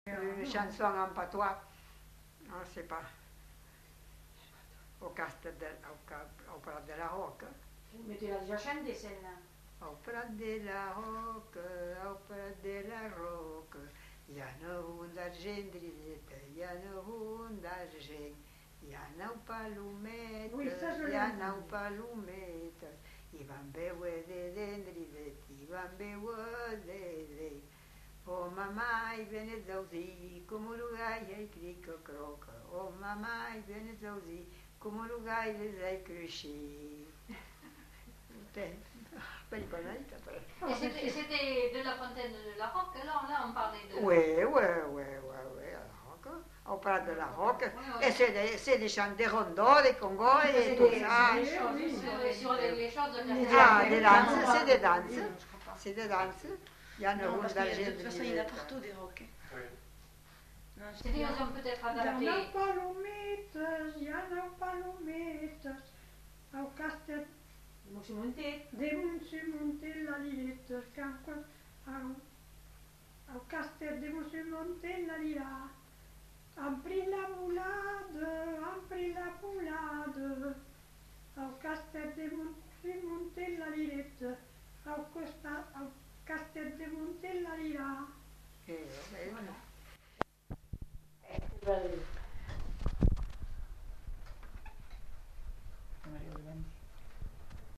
Une chanson en patois, non, c'est pas. Au Prat de la Roque. Mais tu l'as déjà chanté celle-là. Au Prat de la Roque, au Prat de la Roque, hi ha un d'argent drideta, hi ha un d'argent, hi ha 9 palometes, hi ha 9 palometes, i van veure de dendridet, i van veure de dent. Oh mamãe, Benedãozinho, como lugar e crica croca. Oh mamãe, Benedãozinho, como lugar e cruci. Et c'était de la fontaine de la Roque, alors là on parlait de... Oui, au Prat de la Roque. Et c'est des chants de rondeaux, de congo et tout ça. Sur les choses de Ah, des danses, c'est des danses. C'est des danses. Il y a une Non, roue parce que de toute façon, il y en a d'argent. partout des rocs. Oui. C'est des raisons peut-être adaptées. Hi ha 9 palometes, hi ha 9 palometes, au castell Montsemuntet. damunt su munté la lireta, au castell damunt su munté la lira. Am pris la mulada, au castell damunt su munté la lireta, au castell damunt la lira. Voilà. Voilà.